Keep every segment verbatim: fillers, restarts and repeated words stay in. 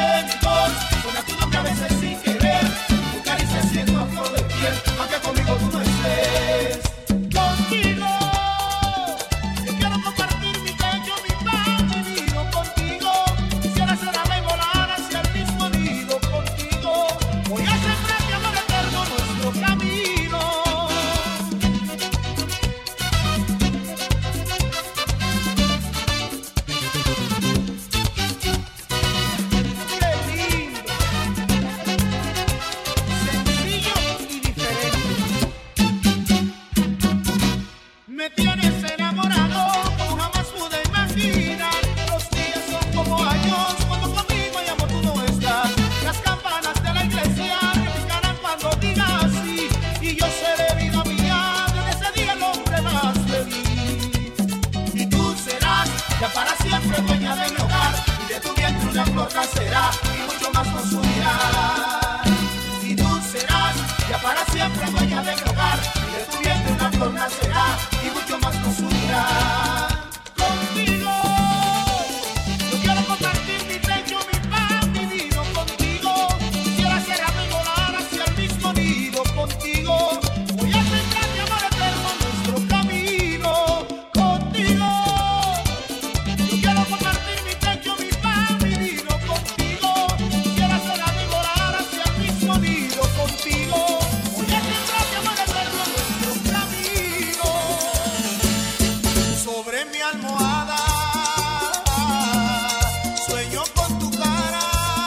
Será y mucho más construirá. Y tú serás ya para siempre dueña de mi hogar, y de tu vientre una flor nacerá y mucho más construirá. Contigo yo quiero compartir mi techo, mi pan, mi vino. Contigo quisiera ser amigo, volar hacia el mismo nido. Contigo voy a sembrar mi amor eterno nuestro camino. Contigo yo quiero compartir mi techo, mi pan, mi vino. Contigo quisiera ser amigo, volar hacia el mismo nido. Contigo voy a sembrar mi amor eterno nuestro camino. Sobre mi almohada sueño con tu cara.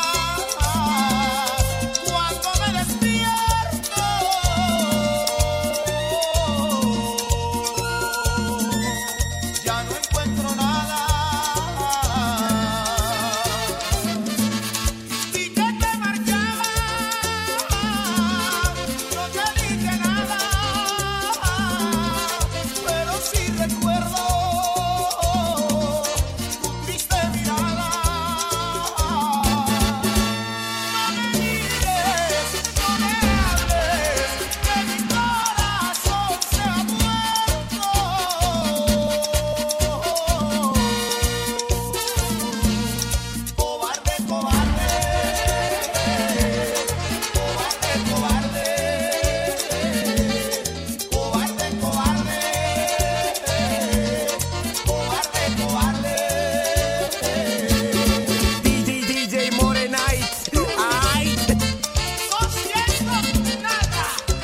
Cuando me despierto ya no encuentro nada. Y que te marchabas, no te dije nada, pero sí recuerdo tu triste mirada. No me mires, no me hables, que mi corazón se ha muerto. Cobarde, cobarde, cobarde, cobarde, cobarde, cobarde, cobarde, cobarde. D J D J Morenite. Ay. No siento nada.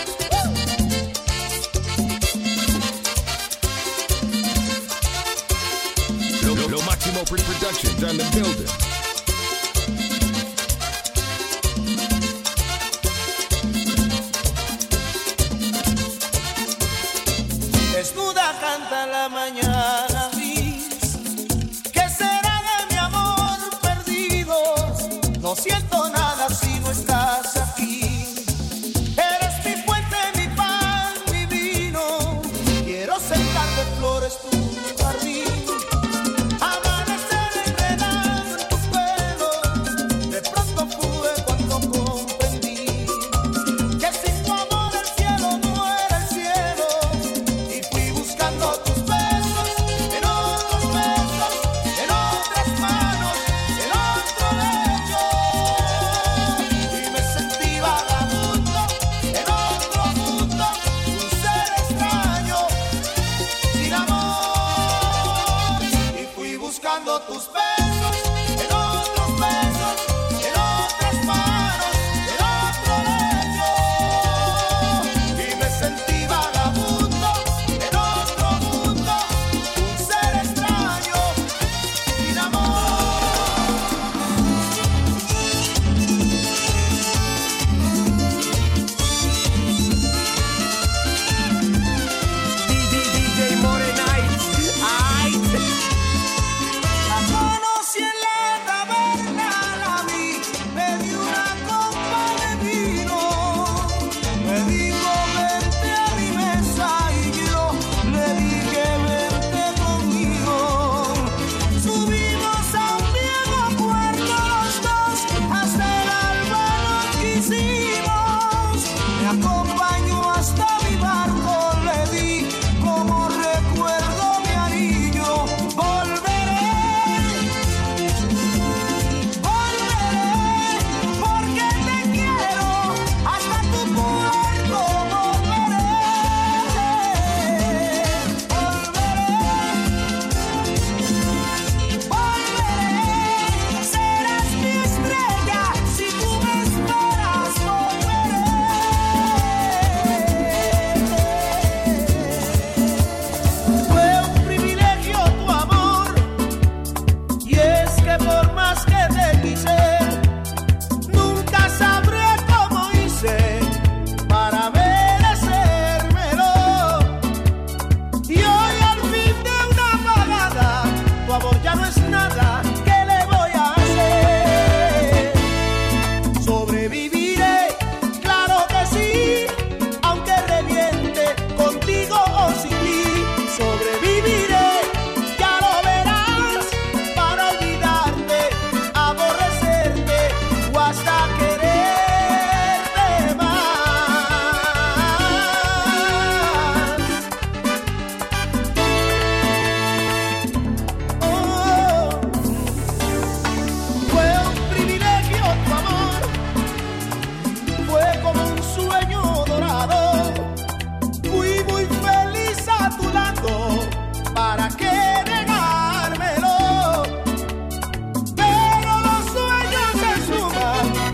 Lo, lo, lo Máximo Productions on the building. Desnuda canta la mañana gris. ¿Qué será de mi amor perdido? No siento nada si no estás aquí. Eres mi fuente, mi pan, mi vino. Quiero sentar de flores tu jardín. Amanecer enredado en tus pelos. De pronto pude cuando comprendí que sin tu amor el cielo no era el cielo. Y fui buscando tus besos en otros besos, en otras manos, en otro lecho. Y me sentí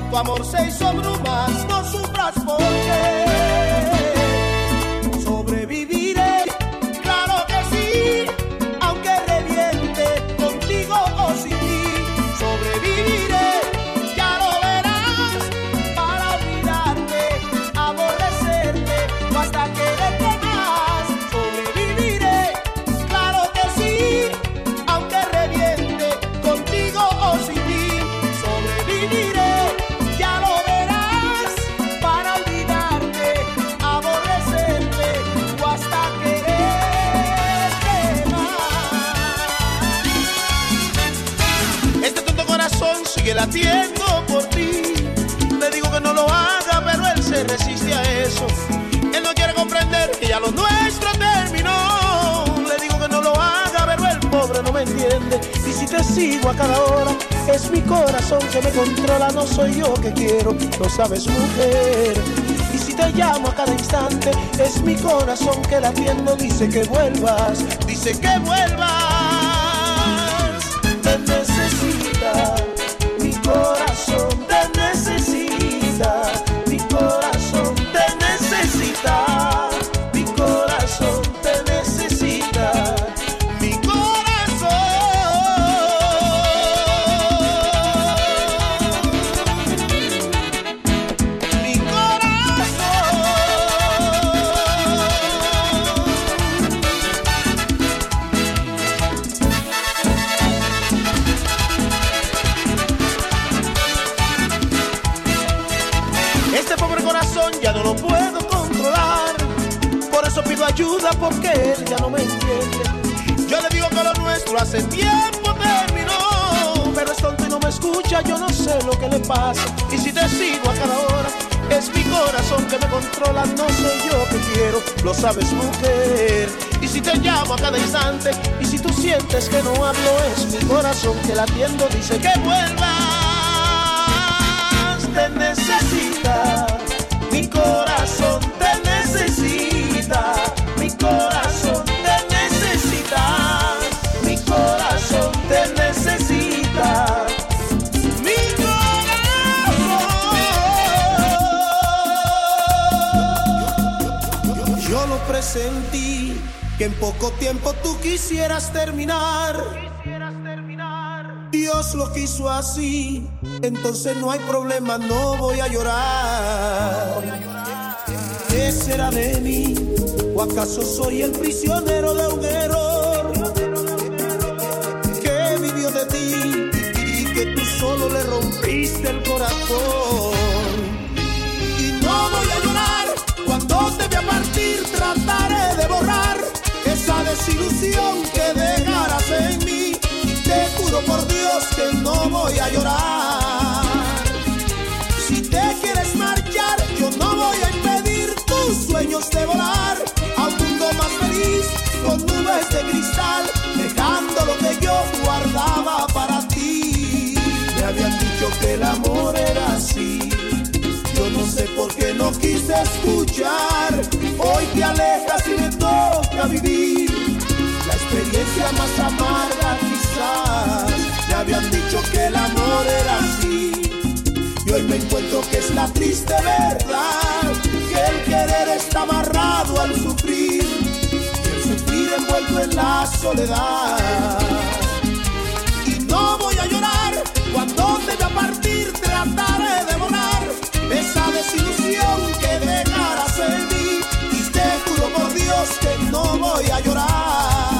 tu amor se hizo brumas, no sufras porque sobreviviré, claro que sí, aunque reviente contigo o sin ti, sobreviviré, ya lo verás, para olvidarte, aborrecerte, o hasta quererte más, sobreviviré, claro que sí, aunque reviente contigo o sin ti, sobreviviré, ya lo verás, para olvidarte, aborrecerte, o hasta quererte más. Este tonto corazón sigue latiendo por ti. Le digo que no lo haga, pero él se resiste a eso. Él no quiere comprender que ya lo nuestro terminó. Le digo que no lo haga, pero el pobre no me entiende. Y si te sigo a cada hora, es mi corazón que me controla, no soy yo que quiero, lo sabes, mujer. Y si te llamo a cada instante, es mi corazón que latiendo dice que vuelvas, dice que vuelvas. Te necesita, mi corazón te necesita, mi corazón te necesita, mi corazón te necesita, mi corazón. Mi corazón. Este pobre corazón ya no lo puedo controlar, por eso pido ayuda porque él ya no me entiende. Yo le digo que lo nuestro hace tiempo terminó, pero es tonto y no me escucha, yo no sé lo que le pasa. Y si te sigo a cada hora, es mi corazón que me controla, no soy yo que quiero, lo sabes, mujer. Y si te llamo a cada instante, y si tú sientes que no hablo, es mi corazón que latiendo dice que vuelvas. Te necesita, mi corazón te necesita, mi corazón te necesita, mi corazón te necesita, mi corazón. Yo lo presentí, que en poco tiempo tú quisieras terminar. Dios lo quiso así, entonces no hay problema, no voy a llorar. ¿Qué será de mí? ¿O acaso soy el prisionero de un error que vivió de ti y que tú solo le rompiste el corazón? Y no voy a llorar cuando te vea partir, trataré de borrar esa desilusión que dejarás en mí. Te juro por Dios que no voy a llorar. Si te quieres marchar, yo no voy a impedir tus sueños de volar a un mundo más feliz, con nubes de cristal, dejando lo que yo guardaba para ti. Me habían dicho que el amor era así, yo no sé por qué no quise escuchar. Hoy te alejas y me toca vivir la experiencia más amarga quizás. Me habían dicho que el amor era así, y hoy me encuentro que es la triste verdad, que el querer está amarrado al sufrir, y el sufrir envuelto en la soledad. Y no voy a llorar cuando te vea partir, trataré de borrar esa desilusión que dejarás en mí, y te juro por Dios que no voy a llorar.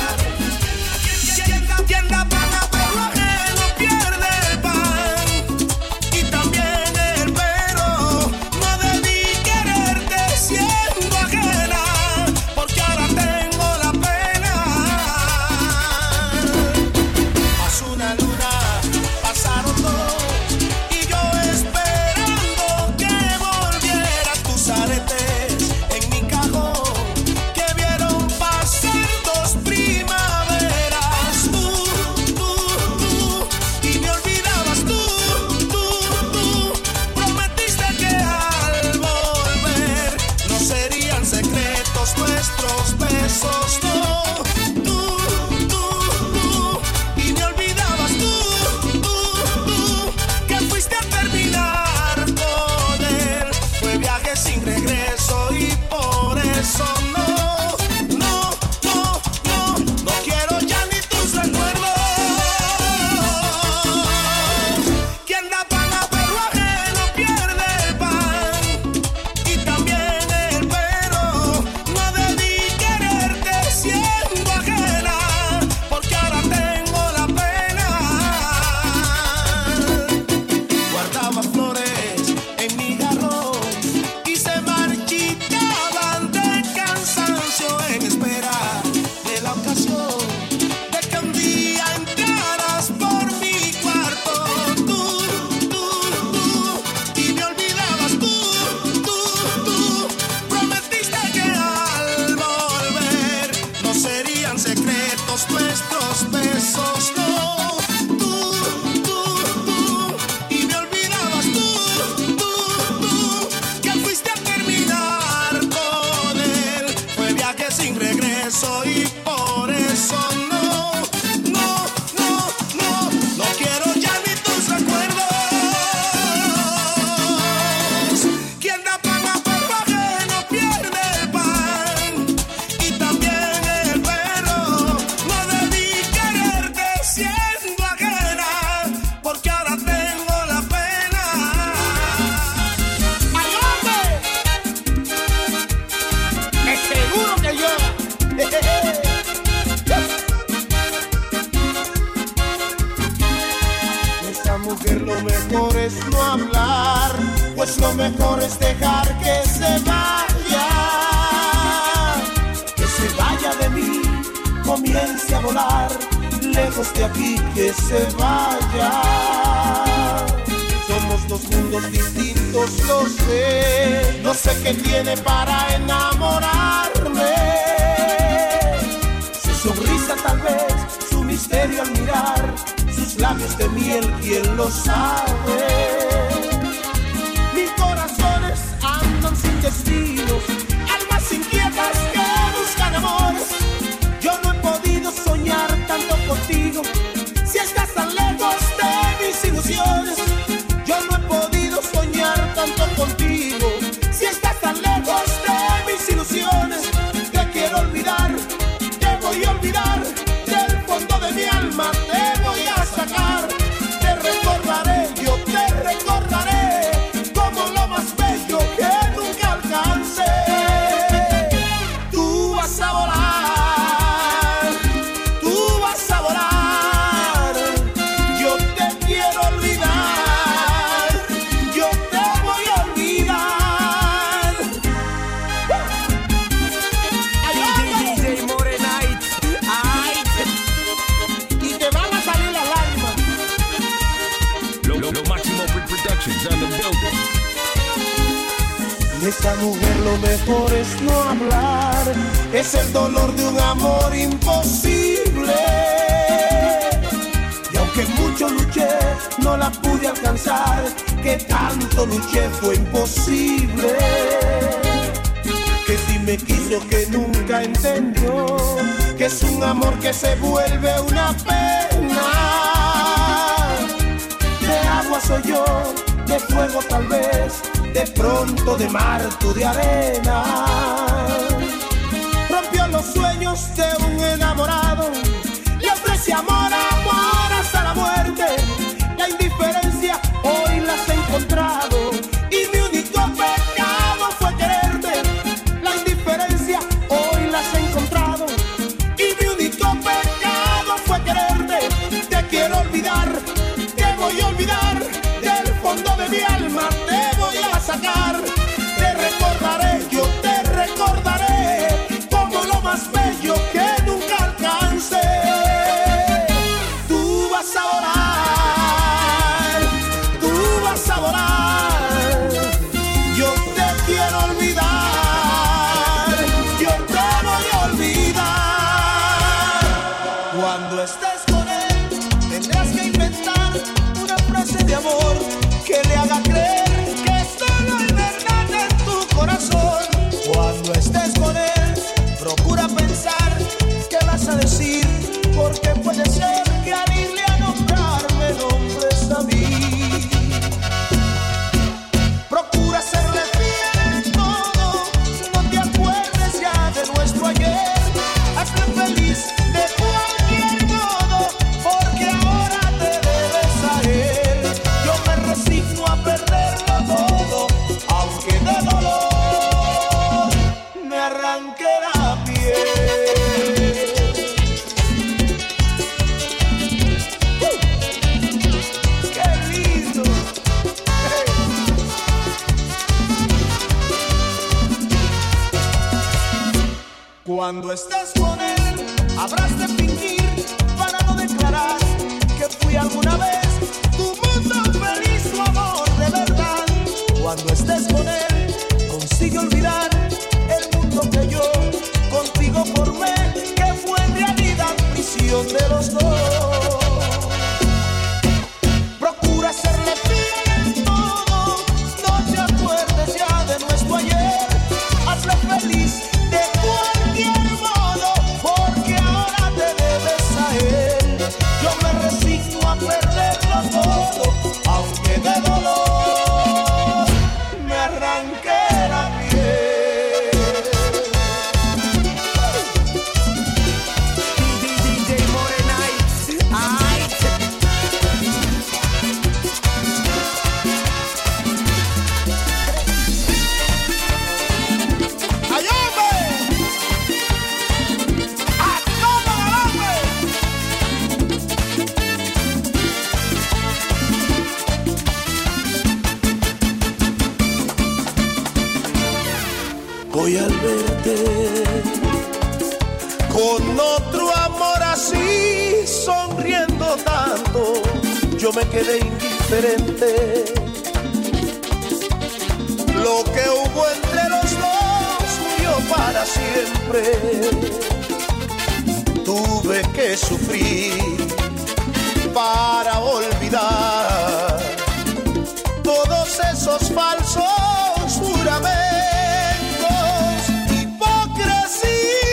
Tienda pana por lo ajeno pierde el pan, y también el pero. No debí quererte siendo ajena, porque ahora tengo la pena. Pasó una luna, pasaron dos, dejaba flores en mi jarrón y se marchitaban de cansancio en espera de la ocasión de que un día entraras por mi cuarto tú, tú, tú y me olvidabas tú, tú, tú. Prometiste que al volver no serían secretos nuestros besos, no. Y por eso no, no, no, no, no quiero ya ni tus recuerdos. Quien da pan a perro ajeno pierde el pan. Y también el perro. No debí quererte siendo ajena, porque ahora tengo la pena. ¡Ay, hombre! Es seguro que yo. Esa mujer lo mejor es no hablar, pues lo mejor es dejar que se vaya, que se vaya de mí, comience a volar, lejos de aquí, que se vaya. Somos dos mundos distintos, lo sé, no sé qué tiene para enamorarme. Sonrisa tal vez, su misterio al mirar, sus labios de miel, ¿quién lo sabe? Mis corazones andan sin destinos, almas inquietas que buscan amores. Yo no he podido soñar tanto contigo, si estás tan lejos de mis ilusiones. Yo no he podido soñar tanto contigo, si estás tan lejos de mis ilusiones. Te quiero olvidar, voy a olvidar, del fondo de mi alma te voy a sacar. Te recordaré, yo te recordaré, como lo más bello que nunca alcancé. Tú vas a volar, tú vas a volar. Yo te quiero olvidar, yo te voy a olvidar. D J More Night. Y te van a salir las lágrimas. Lo, lo, lo máximo Productions on the building. De esa mujer lo mejor es no hablar, es el dolor de un amor imposible. Y aunque mucho luché, no la pude alcanzar, que tanto luché fue imposible. Que si me quiso, que nunca entendió, que es un amor que se vuelve una pena. De agua soy yo, de fuego tal vez, de pronto de mar, tú de arena. Rompió los sueños de un enamorado, le ofrece amor, amor hasta la muerte. La indiferencia hoy la has encontrado, y mi único pecado fue quererte. La indiferencia hoy la has encontrado, y mi único pecado fue quererte. Te quiero olvidar, te voy a olvidar, del fondo de mi alma te voy a sacar. Te recordaré, yo te recordaré, como lo más bello que nunca alcancé. Tú vas a volar, tú vas a volar. Yo te quiero olvidar, yo te voy a olvidar. Cuando estés con él, tendrás que inventar una frase de amor que le haga creer que solo es verdad. Cuando estés con él, habrás de fingir para no declarar que fui alguna vez tu mundo feliz, tu amor de verdad. Cuando estés con él, consigue olvidar el mundo que yo contigo formé, que fue en realidad prisión de los dos. Procura serle fiel en todo, no te acuerdes ya de nuestro ayer. Hazle feliz de cualquier modo, porque ahora te debes a él. Yo me resigno a perderlo todo, aunque de dolor me arranque la piel. D J Morenite, ay. ¡Ay, hombre! ¡A todo adelante! Voy al verte con otro amor así, sonriendo tanto, yo me quedé indiferente. Lo que hubo entre los dos murió para siempre. Tuve que sufrir para olvidar todos esos falsos juramentos, hipocresía,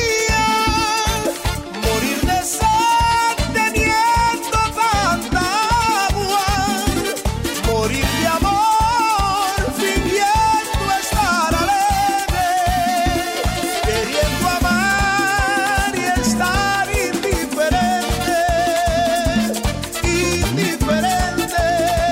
morir de sed teniendo tanta agua, morir de amor fingiendo estar alegre, queriendo amar y estar indiferente, indiferente.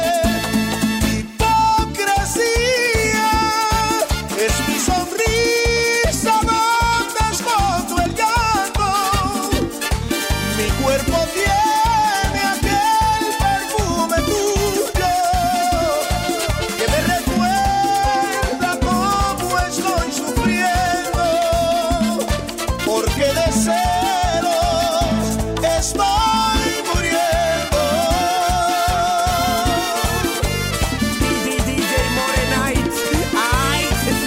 Hipocresía es mi sonrisa donde escondo el llanto. Mi cuerpo tiene aquel perfume tuyo que me recuerda cómo estoy sufriendo, porque de celos estoy muriendo. D J Morenite, ay.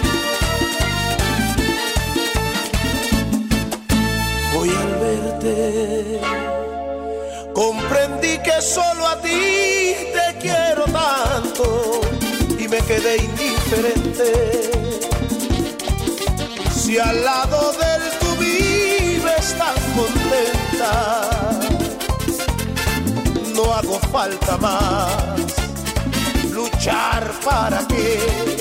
Hoy al verte comprendí que solo a ti te quiero tanto y me quedé indiferente. Si al lado de él tú vives tan contenta, no hago falta más luchar para que